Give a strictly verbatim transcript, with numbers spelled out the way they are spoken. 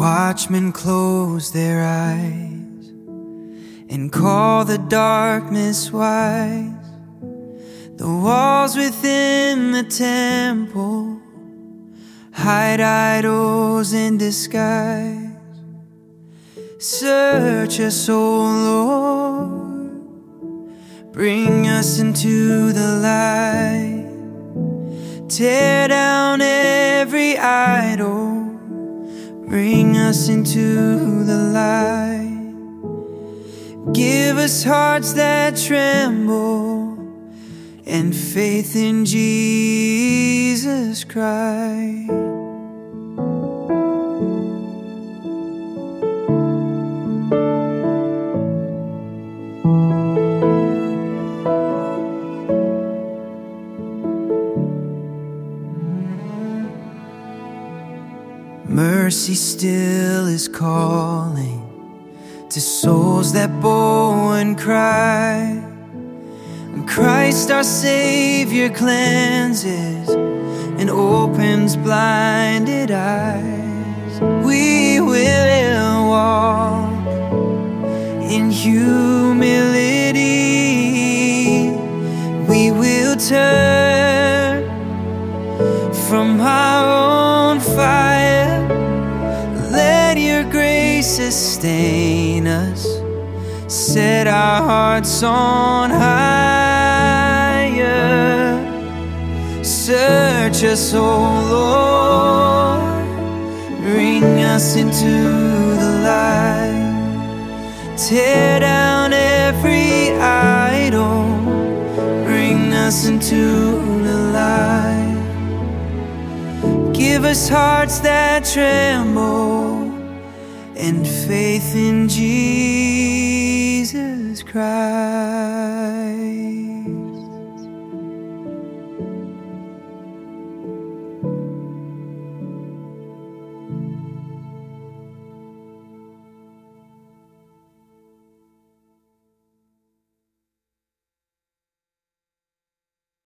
watchmen close their eyes and call the darkness wise. The walls within the temple hide idols in disguise. Search us, O Lord, bring us into the light. Tear down every idol, bring us into the light. Give us hearts that tremble and faith in Jesus Christ. Mercy still is calling to souls that bow and cry. When Christ our Savior cleanses and opens blinded eyes, we will walk in humility. We will turn from our own fire. Let your grace sustain us, set our hearts on higher. Search us, O Lord, bring us into the light. Tear down every idol, bring us into the light. Give us hearts that tremble and faith in Jesus Christ.